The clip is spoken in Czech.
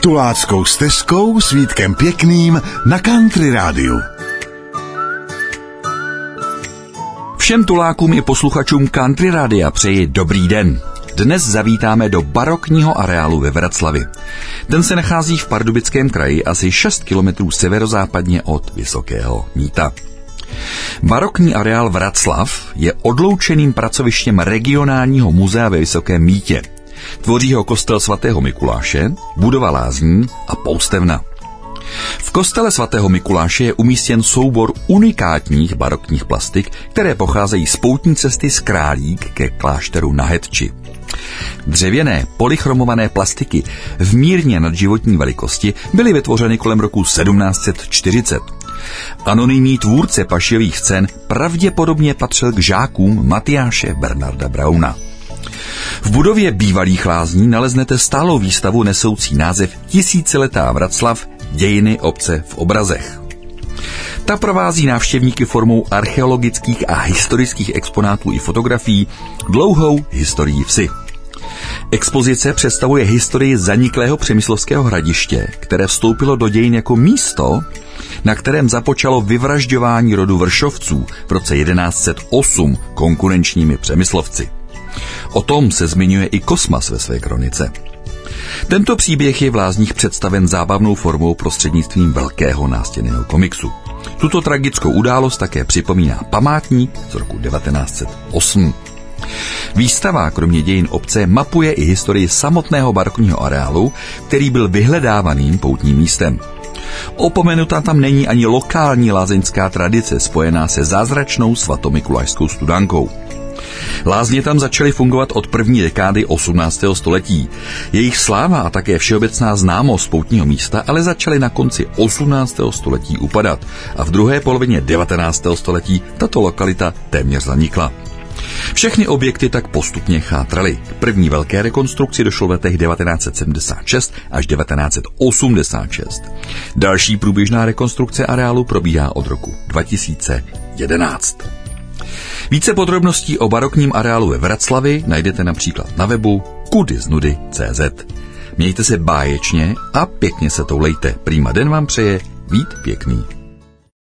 Tuláckou stezkou s Vítkem Pěkným na Country Rádiu. Všem tulákům i posluchačům Country Rádia přeji dobrý den. Dnes zavítáme do barokního areálu ve Vraclavi. Ten se nachází v Pardubickém kraji asi 6 kilometrů severozápadně od Vysokého Mýta. Barokní areál Vraclav je odloučeným pracovištěm regionálního muzea ve Vysokém Mýtě. Tvoří ho kostel svatého Mikuláše, budova lázní a poustevna. V kostele svatého Mikuláše je umístěn soubor unikátních barokních plastik, které pocházejí z poutní cesty z Králík ke klášteru na Hetči. Dřevěné polychromované plastiky v mírně nadživotní velikosti byly vytvořeny kolem roku 1740. Anonymní tvůrce pašijových scén pravděpodobně patřil k žákům Matyáše Bernarda Brauna. V budově bývalých lázní naleznete stálou výstavu nesoucí název Tisíciletá Vraclav – dějiny obce v obrazech. Ta provází návštěvníky formou archeologických a historických exponátů i fotografií dlouhou historií vsi. Expozice představuje historii zaniklého přemyslovského hradiště, které vstoupilo do dějin jako místo, na kterém započalo vyvražďování rodu Vršovců v roce 1108 konkurenčními přemyslovci. O tom se zmiňuje i Kosmas ve své kronice. Tento příběh je v lázních představen zábavnou formou prostřednictvím velkého nástěnného komiksu. Tuto tragickou událost také připomíná památník z roku 1908. Výstava kromě dějin obce mapuje i historii samotného barokního areálu, který byl vyhledávaným poutním místem. Opomenuta tam není ani lokální lázeňská tradice spojená se zázračnou svatomikulášskou studankou. Lázně tam začaly fungovat od první dekády 18. století. Jejich sláva a také všeobecná známost poutního místa ale začaly na konci 18. století upadat a v druhé polovině 19. století tato lokalita téměř zanikla. Všechny objekty tak postupně chátraly. K první velké rekonstrukci došlo v letech 1976 až 1986. Další průběžná rekonstrukce areálu probíhá od roku 2011. Více podrobností o barokním areálu ve Vraclavi najdete například na webu kudyznudy.cz. Mějte se báječně a pěkně se toulejte. Prýma den vám přeje Vít Pěkný.